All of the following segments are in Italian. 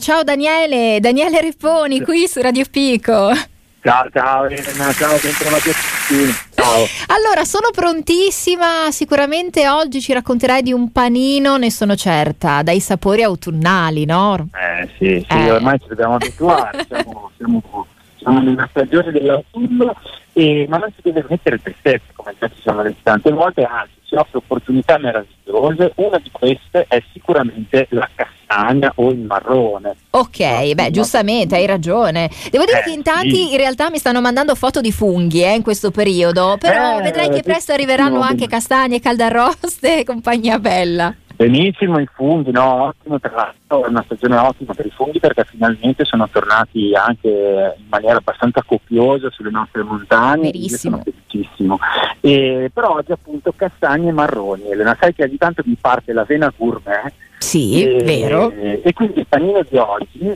Ciao Daniele Ripponi qui su Radio Pico. Ciao Elena, ciao, ben trovati a tutti. Ciao. Allora, sono prontissima, sicuramente oggi ci racconterai di un panino, ne sono certa, dai sapori autunnali, no? Sì, ormai ci dobbiamo abituare, siamo nella stagione dell'autunno, ma non si deve mettere tristezza, come già ci sono detto tante volte, anzi ci offre opportunità meravigliose. Una di queste è sicuramente la castagna o il marrone. Ok, giustamente, hai ragione. Devo dire che in tanti in realtà mi stanno mandando foto di funghi in questo periodo, però vedrai che presto arriveranno anche castagne, caldarroste e compagnia bella. Benissimo i funghi, no? Ottimo, tra l'altro è una stagione ottima per i funghi perché finalmente sono tornati anche in maniera abbastanza copiosa sulle nostre montagne. Verissimo. Io sono felicissimo. Però oggi appunto castagne e marroni. Elena, sai che ogni tanto mi parte la vena gourmet. Sì, vero. E quindi il panino di oggi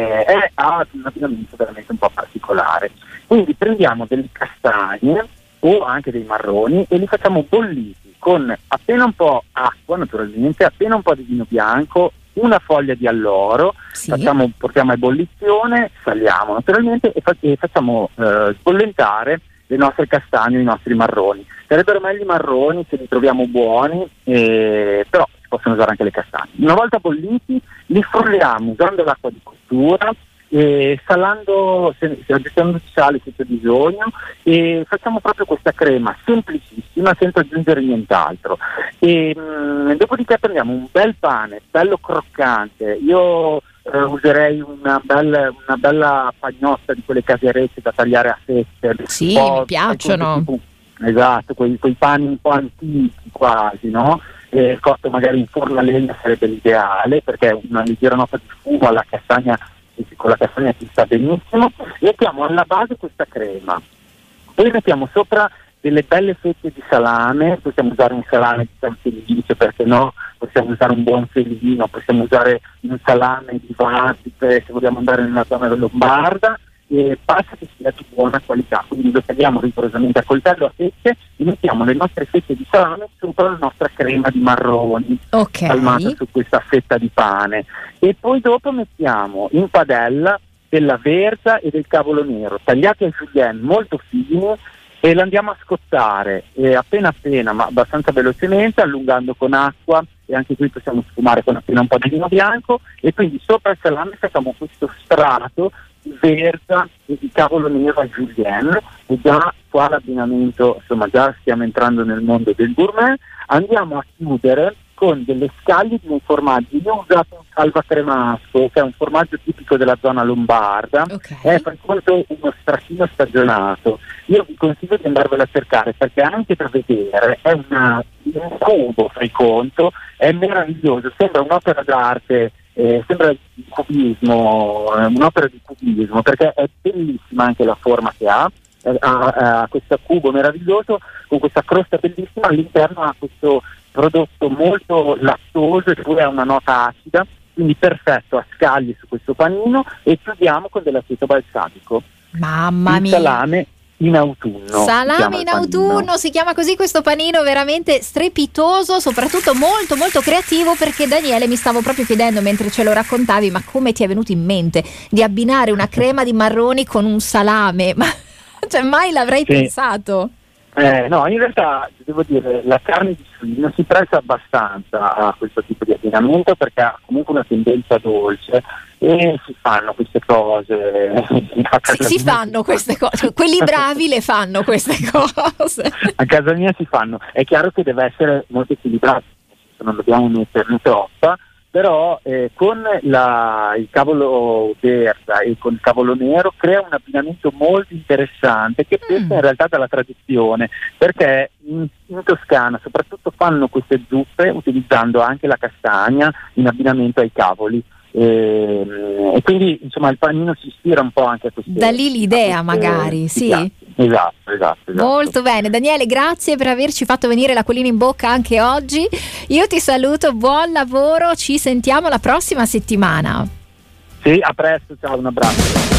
ha un abbinamento veramente un po' particolare. Quindi prendiamo delle castagne o anche dei marroni e li facciamo bolliti con appena un po' acqua, naturalmente, appena un po' di vino bianco, una foglia di alloro, sì. Portiamo a ebollizione, saliamo naturalmente e facciamo sbollentare le nostre castagne o i nostri marroni. Sarebbero meglio i marroni se li troviamo buoni, però si possono usare anche le castagne. Una volta bolliti li frulliamo usando l'acqua di cottura, salando, aggiungendo sale se c'è bisogno, e facciamo proprio questa crema semplicissima senza aggiungere nient'altro. Dopodiché prendiamo un bel pane bello croccante. Io userei una bella pagnotta di quelle caserette da tagliare a fette. Sì, mi piacciono. Esatto, quei pani un po' antichi quasi, no? Cotto magari in forno a legna sarebbe l'ideale, perché una leggera nota di fumo alla castagna, con la castagna si sta benissimo. Mettiamo alla base questa crema, poi mettiamo sopra delle belle fette di salame. Possiamo usare un salame di San Felice, perché no? Possiamo usare un buon felino, possiamo usare un salame di Vasipe se vogliamo andare nella zona lombarda, e basta che sia di buona qualità. Quindi lo tagliamo rigorosamente a coltello a fette e mettiamo le nostre fette di salame sopra la nostra crema di marroni, spalmata su questa fetta di pane, e poi dopo mettiamo in padella della verza e del cavolo nero tagliati a julienne molto fini, e lo andiamo a scottare appena ma abbastanza velocemente, allungando con acqua, e anche qui possiamo sfumare con appena un po' di vino bianco, e quindi sopra il salame facciamo questo strato di verza e di cavolo nero a julienne, e già qua l'abbinamento, insomma, già stiamo entrando nel mondo del gourmet. Andiamo a chiudere con delle scaglie di un formaggio. Io ho usato un salva cremasco, che è un formaggio tipico della zona lombarda, è per conto uno stratino stagionato. Io vi consiglio di andarvelo a cercare, perché anche da vedere è un cubo, fai conto, è meraviglioso, sembra un'opera d'arte, sembra un'opera di cubismo, perché è bellissima anche la forma che ha questo cubo meraviglioso con questa crosta bellissima. All'interno ha questo prodotto molto lattoso, eppure ha una nota acida, quindi perfetto a scagli su questo panino, e chiudiamo con dell'aceto balsamico. Mamma mia! Salame in autunno. Salame in autunno, si chiama così questo panino, veramente strepitoso, soprattutto molto molto creativo, perché Daniele, mi stavo proprio chiedendo mentre ce lo raccontavi, ma come ti è venuto in mente di abbinare una crema di marroni con un salame? Ma cioè, mai l'avrei pensato. No, in realtà devo dire, la carne di suino si presta abbastanza a questo tipo di abbinamento, perché ha comunque una tendenza dolce, e si fanno queste cose. Si fanno queste cose, quelli bravi le fanno queste cose. A casa mia si fanno. È chiaro che deve essere molto equilibrato, non dobbiamo metterne troppa, però con il cavolo verza e con il cavolo nero crea un abbinamento molto interessante, che pesa in realtà dalla tradizione, perché in Toscana soprattutto fanno queste zuppe utilizzando anche la castagna in abbinamento ai cavoli, e quindi insomma il panino si ispira un po' anche a queste. Da lì l'idea magari, sì. Esatto. Molto bene, Daniele, grazie per averci fatto venire l'acquolina in bocca anche oggi. Io ti saluto, buon lavoro, ci sentiamo la prossima settimana. Sì, a presto, ciao, un abbraccio.